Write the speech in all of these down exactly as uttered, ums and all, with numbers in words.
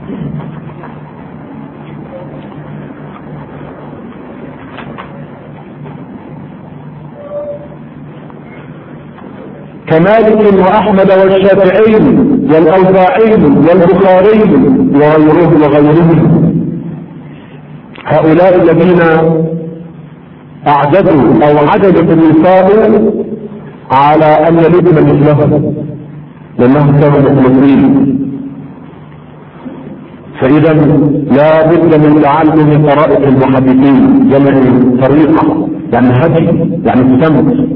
كمالك وأحمد والشافعي والأوزاعي والبخاري وغيرهم وغيرهم. هؤلاء الذين أعجزوا أو عجزت النساء على أن يلدن مثلهم لأنهم كانوا مخلصين. فإذا لا بد من تعلم طرائق المحدثين، جمع طريقة يعني هدي يعني سمت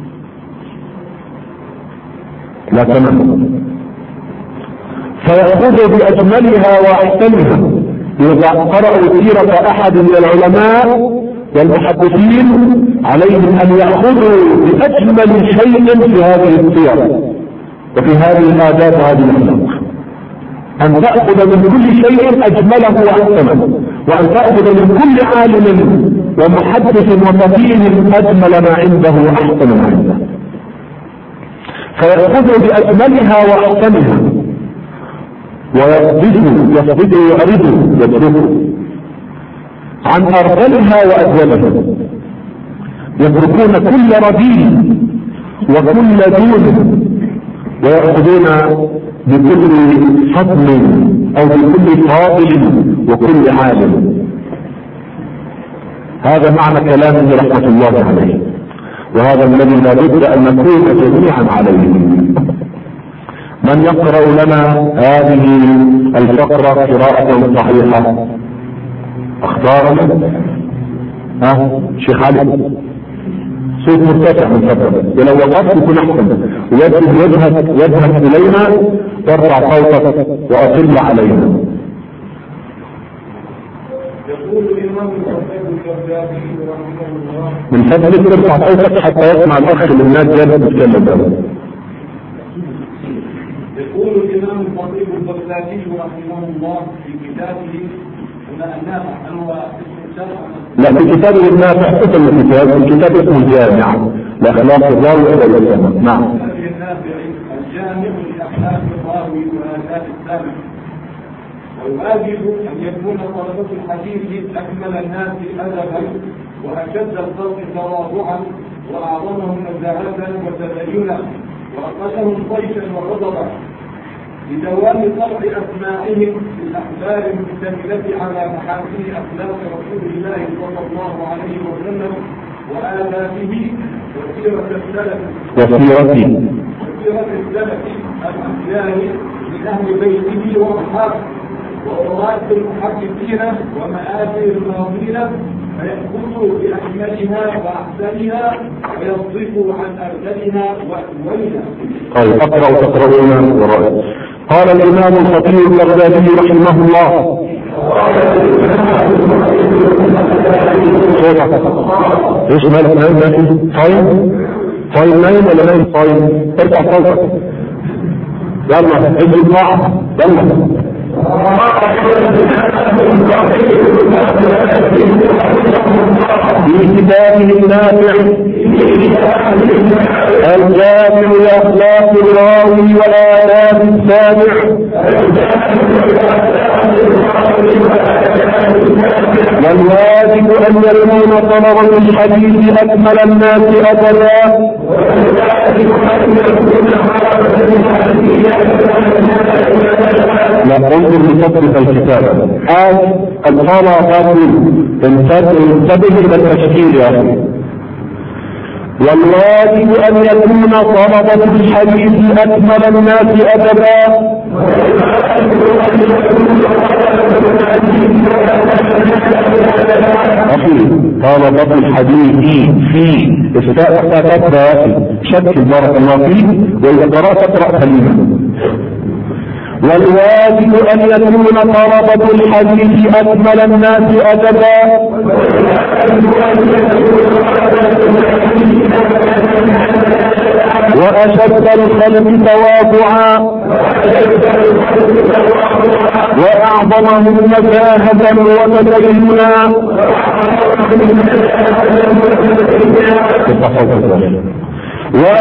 لا تمام، فيأخذ بأجملها وأحسنها. إذا قرأوا سيرة أحد من العلماء والمحدثين عليهم أن يأخذوا بأجمل شيء في هذه السيرة وفي هذه الآداب وهذه الأخلاق، أن تأخذ من كل شيء أجمله وأحسنه، وأن تأخذ من كل عالم ومحدث وفقيه أجمل ما عنده وأحسن ما عنده، فيأخذ بأجملها وأحسنها ويصدقه يصدقه ويعرضه يتركه عن أرذلها وأجولها. يتركون كل رديء وكل دون ويأخذون بكل فضل أو بكل فاضل وكل عالم. هذا معنى كلامه رحمة الله عليه، وهذا الذي لا بد أن نكون جميعا عليه. من يقرأ لنا هذه الفقرة قراءة صحيحة؟ اختارنا ها شيخ علي، صوت مرتفع من فضلك، ولو وقفت يكون احسن، وجهك وجهك الينا وارفع صوتك واطل علينا. يقول الامام الحسين الكردابي رحمه الله، من فضلك ارفع صوتك حتى يسمع الاخ اللي الناس جالس تتكلم بها. يقول الامام الخطيب البغدادي رحمه الله في كتابه النافع، هو لا في كتابه النافع اسم الكتاب، الكتاب اسمه الجامع لاخلاق الراوي الى الجامع. نعم. الجامع لاخلاق الراوي واداب السامع. ويواجب ان يكون طلبة الحديث اكمل الناس ادبا واشد الخلق تواضعا واعظمهم نزاهة وتدينا واقلهم طيشا وغضبا، لدوام طبع أسمائهم في الأخبار المشتملة على محاسن أخلاق رسول الله صلى الله عليه وسلم وآدابه وسيرة السلف وسيرته وسيرة السلف الأخيار من أهل بيته وأصحابه وقراءة المحدثين ومآثر الماضين، فيأخذوا بأكملها وأحسنها ويصرفوا عن أرذلها وأولها. طيب اقرأ وتقرؤون ورائع. قال الإمام الخطيب البغدادي رحمه الله، ايش مالك نايم ماشي؟ صايم؟ صايم نايم ولا نايم صايم؟ ارفع صوتك يلا اجري الطاعة يلا. في كتابه النافع الجامع لأخلاق الراوي وآداب السامع، والواجب أن يكون طلبة الحديث أكمل الناس أدبا، لا انظر لتطبيق الكتاب. هذا الطلبة انتبه إلى التشكيل يا أخي. والواجب أن يكون طلبة الحديث أكمل الناس أدبا، أخي طلبة الحديث في استاء شكل بارك الله فيك، وإذا قرأت اقرأ كلمة. والواجب أن يكون طلبة الحديث أكمل الناس أدبا، وأشد الخلق تواضعا، وأعظمهم نزاهة وتدينا،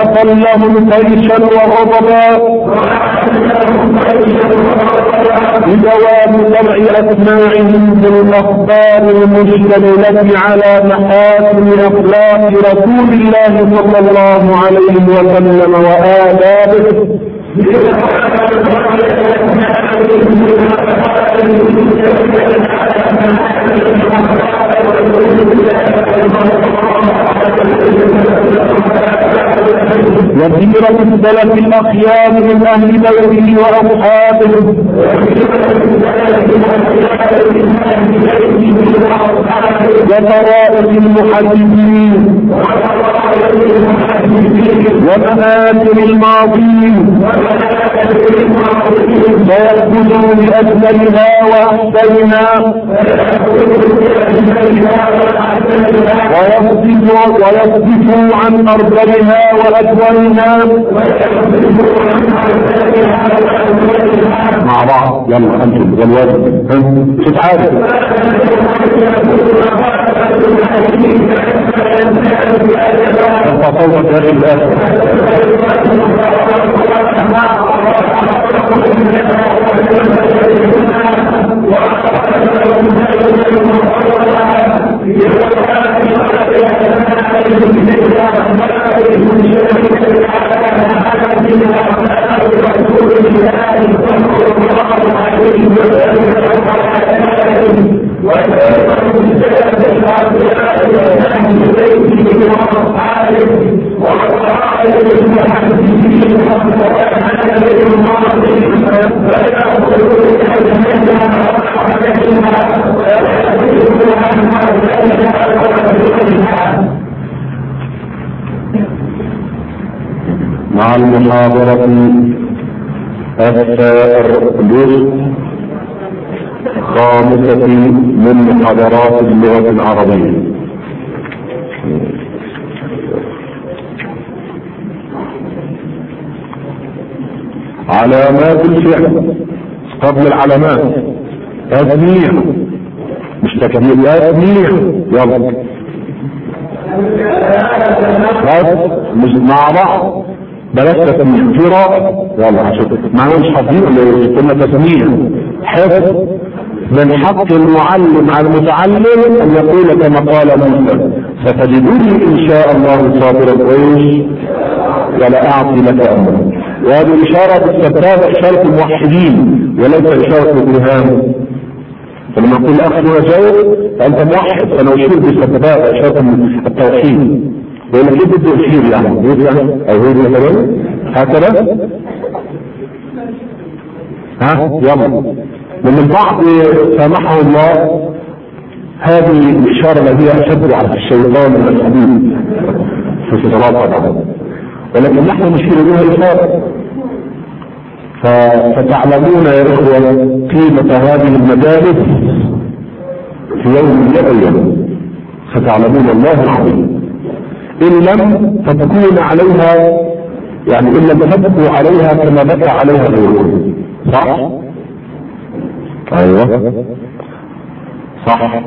وأقلهم طيشا وغضبا، بدوام طبع أسماعهم بالأخبار المشتملة على محاسن أخلاق رسول الله صلى الله عليه وسلم وآدابه وسيرة السلف الأخيار من أهل بيته وأصحابه وطرائق المحدثين ومآثر الماضين فيأخذوا بأجملها وأحسنها ويصدفوا ويصدفوا عن أرذلها وأجملها مع بعض. يلا أنتم والواجب تتعادل فصوت هذه الآية مع المحاضرة الجزء خامسة من محاضرات اللغة العربية. علامات الفعل قبل العلامات تسميع مش تكميل تسميع. يلا بس مش مع بعض بلاش تسميع في راء. يلا شوف معناه مش حافظين ولا كنا تسميع حفظ. من حق المعلم على المتعلم ان يقول كما قال موسى ستجدوني ان شاء الله صابرا ايش ولا اعطي لك امرا. وهذه اشاره بالسبابه اشاره الموحدين وليس اشاره الاتهام. فلما نقول اخ وجاوب فانت موحد فانا اشير بالسبابه اشاره التوحيد. ولا كيف بده يشير يعني يعني او هو مثلا هكذا ها. يلا من البعض سامحه الله هذه الاشاره التي هي اشد على الشيطان من الحديد في الصلاه طبعا، ولكن نحن نشير بها اشاره. فتعلمون يا اخوه قيمه هذه المجالس في يوم لا ايام، فتعلمون الله العظيم. ان لم تبكون عليها يعني ان لم تبكوا عليها كما بكى عليها غيركم. صح؟ ايوه صح.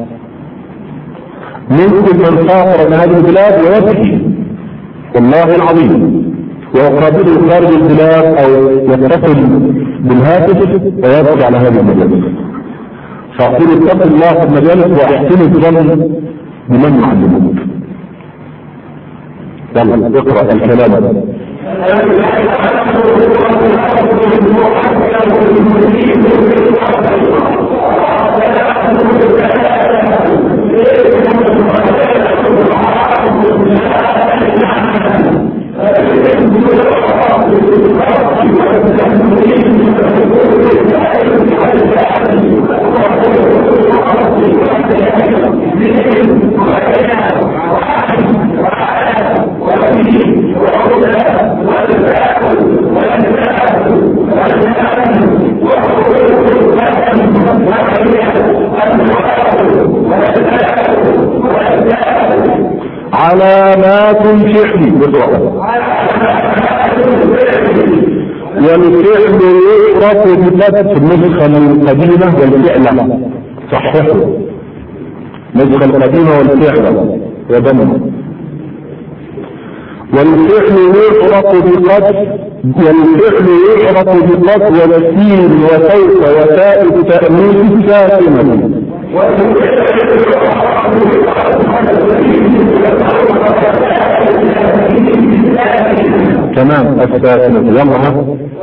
منكم من سافر من هذه البلاد ويبكي والله العظيم، ويقابله خارج البلاد او يتصل بالهاتف ويبكي على هذه المجالس. فاقول اتقوا الله في المجالس واحسنوا الظن بمن يعلمون. يلا اقرا الكلام. علامات الفعل والفعل يعرف بفتح النسخة القديمة والفعل. صححوا النسخة القديمة والفعل وضمه. والفعل يعرف بقد والفعل يعرف بقد والسين وسوف وتاء التأنيث ساكنة. تمام الساكنة. يلا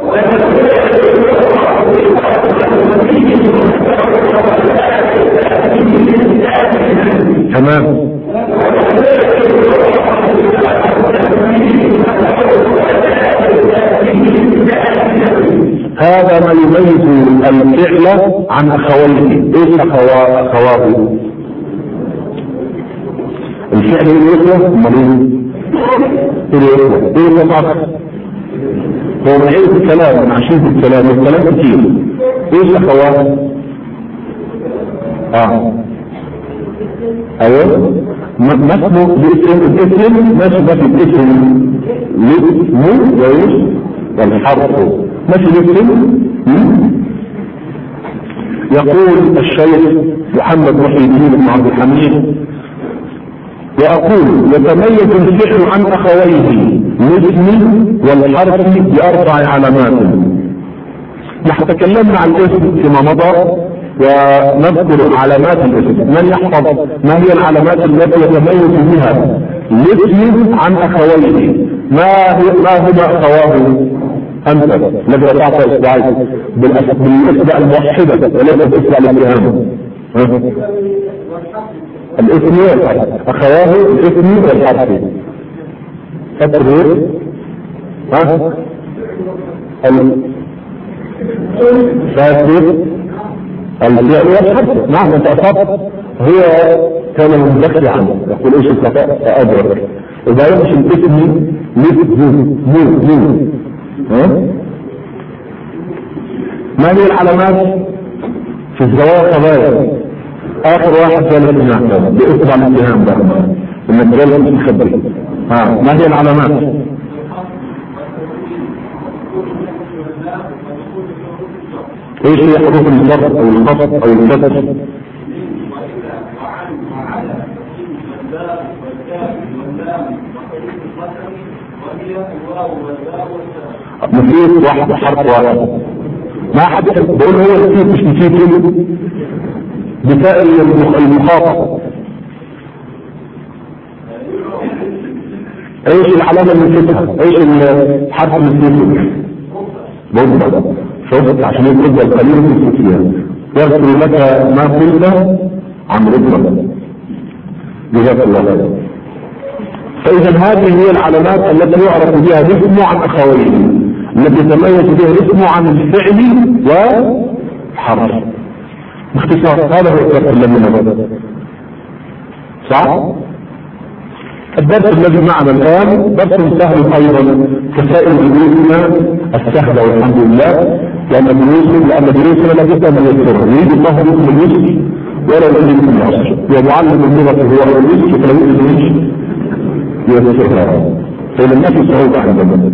تمام. هذا ما يميز الفعل عن اخويه. ايش اخواه؟ الفعل الاخوه مريض الاخوه ايه الوقت هو معيد الكلام من عشرين الكلام والكلام كتير. ايش اخواه؟ اه ايوه ما اسمه باسم الاسم ماشي بس الاسم الاسم وايش والحرف ماشي الاسم. يقول الشيخ محمد محي الدين بن عبد الحميد وأقول يتميز الفعل عن أخويه الاسم والحرف بأربع علامات. نحن تكلمنا عن الاسم فيما مضى ونذكر علامات الاسم. من يحفظ ما هي العلامات التي يتميز بها الاسم عن أخويه؟ ما ما هما أخواه؟ أنت الذي رفعت إصبعيك بالإصبع الموحدة وليس بإصبع الاتهام. الاسم والحرف اخواه الاسم والحرف. التغيير ها الفاسد الفعل والحرف. نعم انت اصبت. هو كان مندفعا يقول ايش الخطا فادرك. اذا يمشي الاسم مثل مو مو ها ما هي العلامات في الزواج قضايا؟ اخر واحد جالس هناك باصبع الاتهام ده انك جالس مخبي. ها ما هي العلامات؟ ايش هي حروف الجر او الخفض او الكسر؟ نسيت واحد حرف واحد. ما حد بقول هو نسيت مش نسيت بتاء المخاطب. ايش العلامة اللي نسيتها؟ ايش الحرف اللي نسيته؟ بقول شوفت عشان يبقى القليل في فيها يذكر لك ما قلت عن ربما جزاك الله خيرا. فاذا هذه هي العلامات التي يعرف بها الاسم عن اخويه التي يتميز بها الاسم عن الفعل والحرف. باختصار هذا هو الدرس الذي نبدأ. صح؟ الدرس الذي معنا الآن درس سهل أيضا كسائر دروسنا السهلة والحمد لله. لأن دروسنا لأن دروسنا لا بد من يسر. يريد الله بكم اليسر ولا يريد بكم العسر. ومعلم اللغة هو اليسر فلا يريد يسرها. فإذا ما في صعوبة عندنا.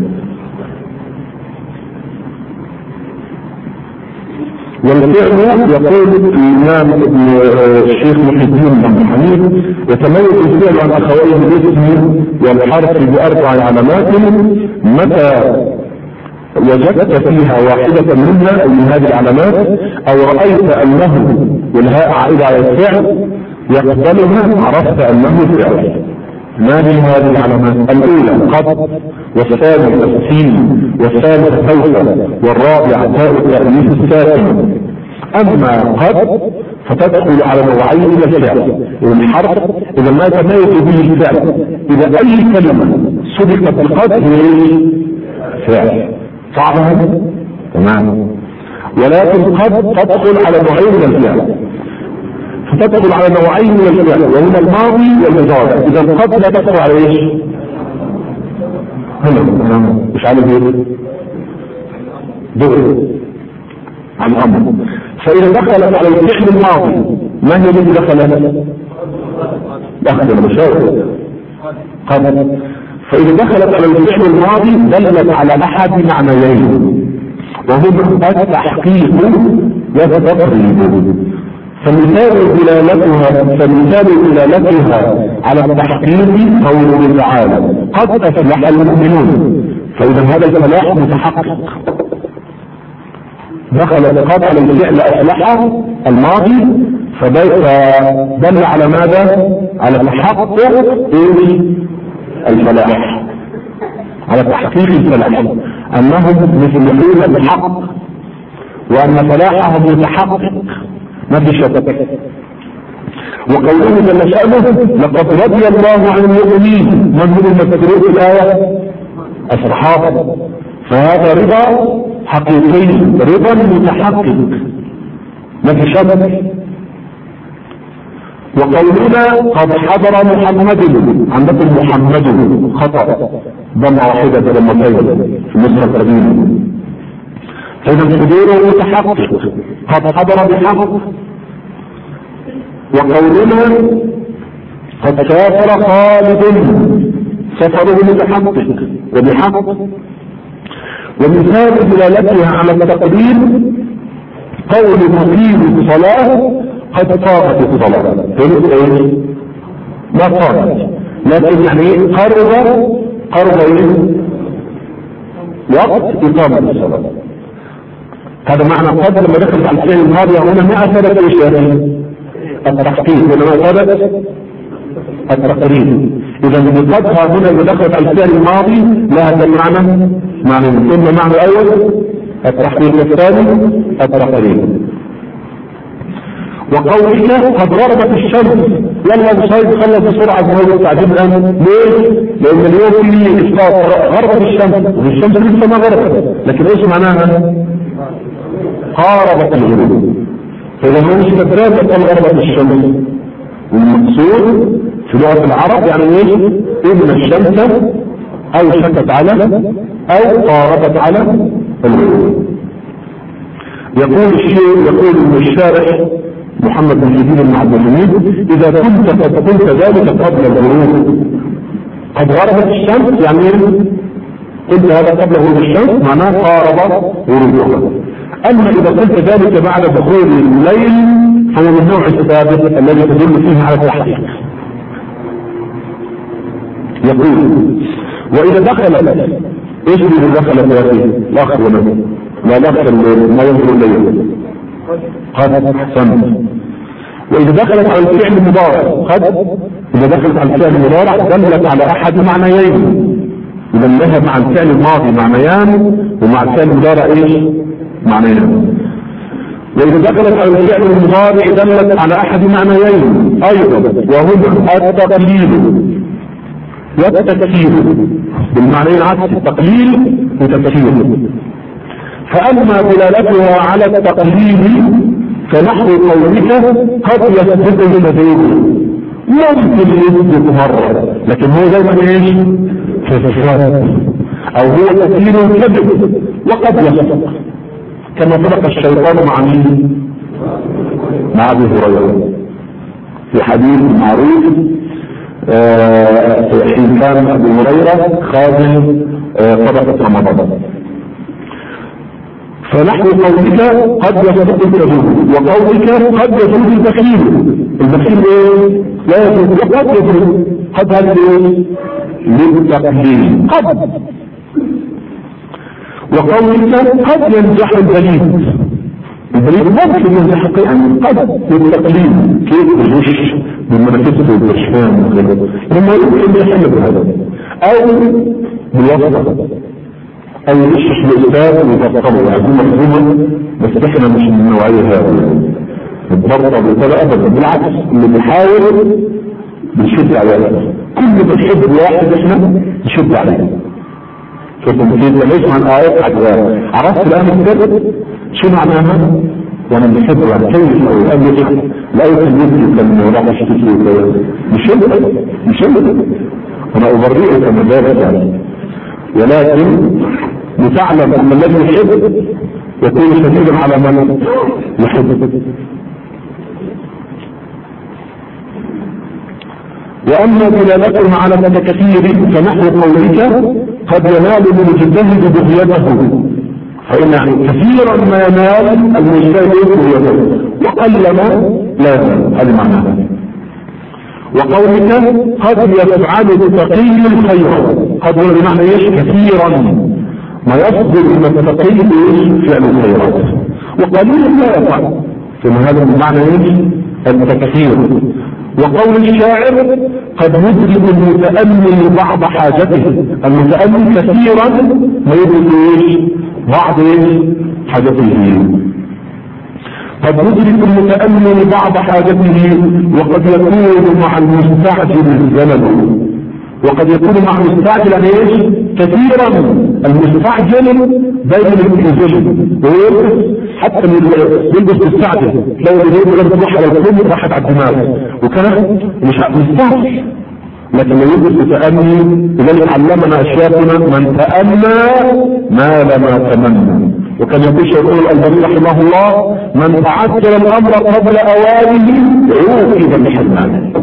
والفعل يقول الإمام ابن الشيخ محي الدين بن عبد الحميد يتميز الفعل عن أخويه الاسم والحرف بأربع علامات. متى وجدت فيها واحدة منها أي من هذه العلامات أو رأيت أنه والهاء عائدة على الفعل يقبلها عرفت أنه فعل. ما هي هذه العلامات؟ الأولى قد، والثانية السين، والثالثة سوف، والرابعة تاء التأنيث الساكنة. أما قد فتدخل على نوعين من الفعل. والحرف إذا ما يتميز به الفعل إذا أي كلمة سبقت بقد هي فعل. صعب هذا؟ تمام. ولكن قد تدخل على نوعين من الفعل فتدخل على نوعين من الفعل وهما الماضي والمضارع. اذا قد لا تدخل على ايش؟ هنا مش على ايه؟ دخل على الامر. فاذا دخلت على الفعل الماضي ما هي التي دخلت؟ دخل المشاور قد. فاذا دخلت على الفعل الماضي دلت على احد معنيين وهما التحقيق والتقريب. فمثال دلالتها فمثال دلالتها على التحقيق قوله تعالى قد أفلح المؤمنون، فإذا هذا الفلاح متحقق. دخلت قد على الفعل أفلح الماضي، فدل على ماذا؟ على تحقق الفلاح، على تحقيق الفلاح، أنهم مثلون الحق وأن فلاحهم متحقق ما في شك. وقوله جل شأنه لقد رضي الله عن المؤمنين، من هم المذكورون في الآية؟ الصحابة، فهذا رضا حقيقي، رضا متحقق ما في شك. وقولنا قد حضر محمد، عندكم محمد خطأ ضمة واحدة ضمتين في النسخة القديمة، فإذا حضوره متحقق قد حضر بحق. وقولنا قد سافر خالد، سفره متحقق وبحق. ومثال دلالتها على التقدير قول مقيم الصلاة قد قامت الصلاة، فهمت ايه؟ ما قامت، لكن يعني قرب قرب ايه؟ وقت إقامة الصلاة. هذا معنى قد لما دخلت على الفعل الماضي هنا ما أثبت ايش يعني؟ التحقيق، وإنما أثبت التقرير. إذا بقدها هنا اللي دخلت على الفعل الماضي لها المعنى معنى ثم معنى الأول التحقيق، الثاني التقرير. وقولك قد غربت الشمس، يلا مصايب خلص بسرعة بهذا التعديل الآن. ليه؟ لأن اليوم فيه إسقاط، غربت الشمس والشمس لسه ما غربت، لكن إيش معناها؟ قاربت الغروب. فإذا هو مش تدريب أن غربت الشمس، والمقصود في لغة العرب يعني إيش؟ إن الشمس أو شكت على أو قاربت على الغروب. يقول الشيء يقول الشارح محمد بن جديد بن عبد الحميد إذا كنت قد قلت ذلك قبل الغروب قد غربت الشمس، يعني قلت هذا قبل غروب الشمس معناه قارب غروبها. أما إذا قلت ذلك بعد دخول الليل فهو من النوع الثابت الذي تدل فيه على التحقيق. يقول وإذا دخل ايش اللي دخل فيه؟ الأخ ونبي لا دخل ما ينظر الليل قد أحسنت. وإذا دخلت على الفعل المضارع قد إذا دخلت على الفعل المضارع دلت على أحد معنيين، إذا لها مع الفعل الماضي معنيان ومع الفعل المضارع ايش؟ معنيان. وإذا دخلت على الفعل المضارع دلت على أحد معنيين أيضا وهما التقليل والتكثير، بالمعنيين عكس التقليل وتكثير. فأما دلالتها على التقليل فنحو قولك قد يثبت المزيد، ممكن يثبت مرة لكن هو دايما ايش؟ فساد او هو تكثير الكذب وقد يثبت، كما فرق الشيطان مع مين؟ مع ابي هريره في حديث معروف آه حين كان ابو هريره خازن صدقه رمضان. فنحو قولك قد يصدق الكذب وقولك قد يصدق البخيل، البخيل ايه؟ لا يصدق قد يصدق، قد هذا ايه؟ للتقليل قد. وقولك قد ينجح البليد، البليد ممكن ينجح قيام قد للتقليل، كيف الغش بالمنافسة والبرشام وغيره لما يمكن يحل بهذا او بالوسط أو يشرح الإسلام ويفقره ويعزوم مفهوما، بس احنا مش من النوعية هذه الضرطة بالطبع أبدا، بالعكس اللي بيحاول بنشد عليه، كل ما نحب واحد احنا نشد عليه. شوفوا كيف لما يسمع الآيات حتى عرفت الآن الكتاب شو معناها؟ وانا بنحبه يعني كيف أو قال لي لا يمكن يمكن ولا تشتكي نشد نشد أنا أبرئك من ذلك يعني، ولكن لتعلم ان الذي يحب يكون شديدا على من يحب. واما دلالتهم على التكثير فنحو قولك قد ينال المجتهد بغيته، فان يعني كثيرا ما ينال المجتهد بغيته، قلما لا يزال، هذه معناها. وقولك قد يفعل التقي الخير، قد هو بمعنى ايش؟ كثيرا ما يصدر من التقي فعل الخيرات، وقليلا لا يفعل، ثم هذا بمعنى ايش؟ التكثير. وقول الشاعر قد يدرك المتأمل بعض حاجته، المتأمل كثيرا ما يدرك ايش؟ بعض ايش؟ حاجته. قد يدرك المتأمل بعض حاجته، وقد يكون مع المستعجل الزمن، وقد يكون مع المستعجل يعني ايش؟ كثيرا. المستعجل دايما الانسان ويلبس، حتى من يلبس مستعجل لو اللي يلبس راح على الكل راحت على الدماغ وكان مش مستعجل، لكن لو يلبس متأمل. لذلك علمنا اشياخنا من تأمى نال ما تمنى. وكان يقول شيخ الألباني رحمه الله من تعجل الامر قبل اوانه عوقب بحرمانه.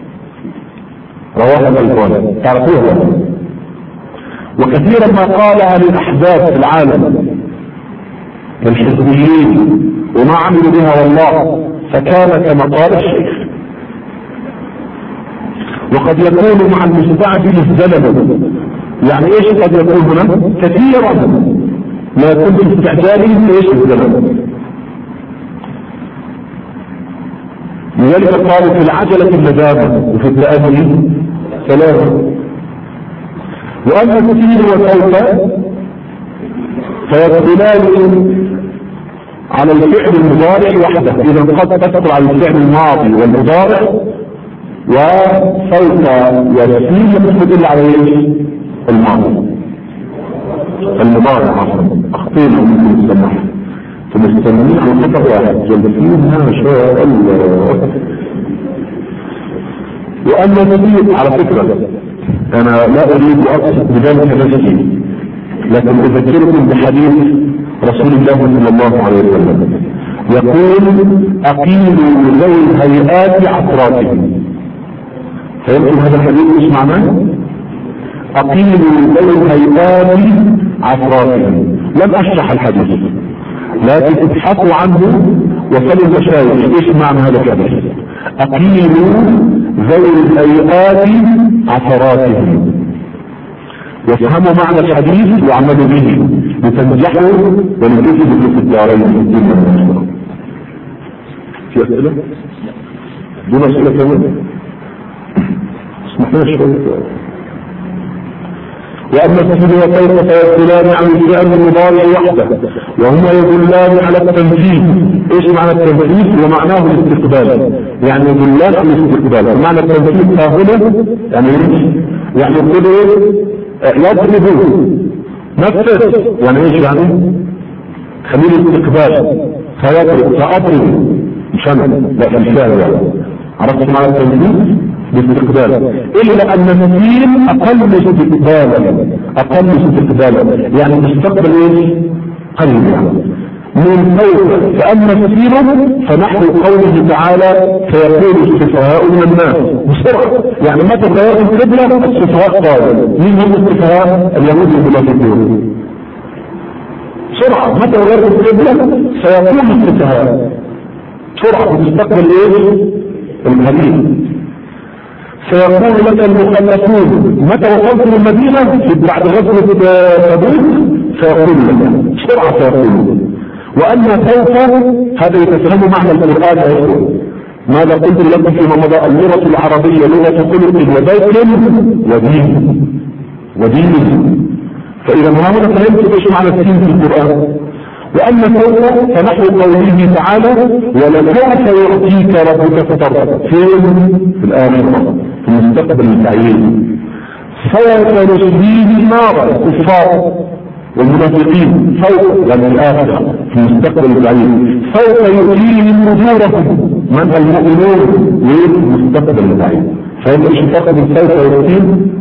رواه الألباني، تعرفوها. وكثيرا ما قالها للأحزاب في العالم للحزبيين وما عملوا بها والله، فكان كما قال الشيخ. وقد يكون مع المستعجل الزلل، يعني ايش قد يكون هنا؟ كثيرا ما يكون في استعجاله ايش الزلل. لذلك قالوا في العجلة الندامة وفي التأمل ثلاثة. وأما كثير وسوف فيدخلان على الفعل المضارع وحده، إذا قد تدخل على الفعل الماضي والمضارع، وسوف يسير تدخل على الماضي المضارع. أخطينا من السماح فمستمعين على خطر واحد جلسين ما شاء الله. وأما كثير على فكرة أنا لا أريد أقصد بذلك نفسي، لكن أذكركم بحديث رسول الله صلى الله عليه وسلم يقول أقيلوا ذوي الهيئات عثراتهم. فيمكن هذا الحديث مش معناه؟ أقيلوا ذوي الهيئات عثراتهم. لم أشرح الحديث لكن ابحثوا عنه وصلوا المشايخ ايش معنى هذا الحديث. أقيلوا ذوي الهيئات عثراتهم، وافهموا معنى الحديث وعملوا به لتنجحوا ولتفلحوا في الدارين في الدنيا والآخرة. في أسئلة؟ دون أسئلة كمان؟ اسمحنا شوية. وأما التفسير وكيف فيدلان عن الفعل المضارع وحده، وهما يدلان على التنفيذ. ايش معنى التنفيذ؟ ومعناه الاستقبال، يعني يدلان على الاستقبال. معنى التنفيذ ها هنا يعني ايش؟ يعني يقول يضربوا نفذ، يعني ايش يعني؟ خليل الاستقبال فيضرب فأضرب مش انا لا الفعل يعني. عرفت معنى التنفيذ؟ بالاستقبال، الا ان التنفيذ اقل استقبالا، اقل استقبالا يعني مستقبل ايش؟ قليل يعني من فوق. فاما السير فنحو قوله تعالى فيقول السفهاء من الناس بسرعه، يعني متى تغير القبله السفهاء قالوا. مين هم السفهاء؟ اليهود المنافقون. بسرعه متى تغير القبله سيقول السفهاء، بسرعه بتستقبل ايش؟ القليل. سيقول لك المخلفون متى وصلت للمدينة بعد غزوة تبوك سيقول لك بسرعة سيقول. وأما سوف هذا يتفهم معنى القرآن يقول ماذا قلت لكم فيما مضى اللغة العربية لغة خلق وبيت ودين ودين. فإذا ما هنا فهمت ايش معنى السين في القرآن. وأما سوف فنحو قوله تعالى ولسوف يعطيك ربك فترضى في الآخرة في المستقبل البعيد. سوف نصليه نارا الكفار والمنافقين فوق يعني الآخرة في المستقبل البعيد. سوف يؤتيهم أجورهم من المؤمنون في المستقبل البعيد. فإن ايش الفرق بين سوف يؤتيهم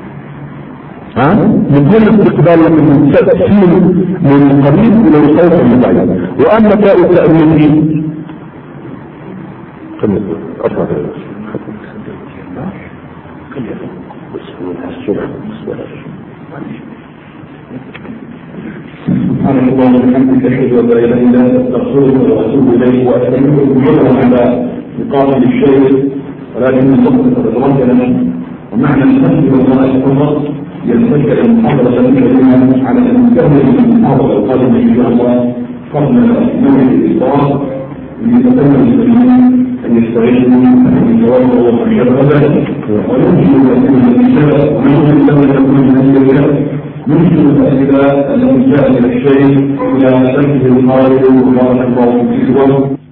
ها؟ من دون استقبال من تأثير من قريب إلى الصوت المبعيد. وأما تاء التأمين سبحان الله وبحمدك اشهد ان لا اله الا انت استغفرك واتوب اليك واسالك كلهم على مقابل الشيء ولكن الوقت قد لنا ومعنى الحمد لله فقط يلتك المحاضره الكريمه على ان نكمل المحاضره القادمه ان شاء الله قبل موعد الافطار ليتكلم المسلمين ان يستعينوا ان يتوضاوا ويشربوا ويمكن ان يكون النساء ويمكن ان يكون النساء يمكن الاسئله التي جاء من الشيء الى شكل الخارج وبارك الله فيكم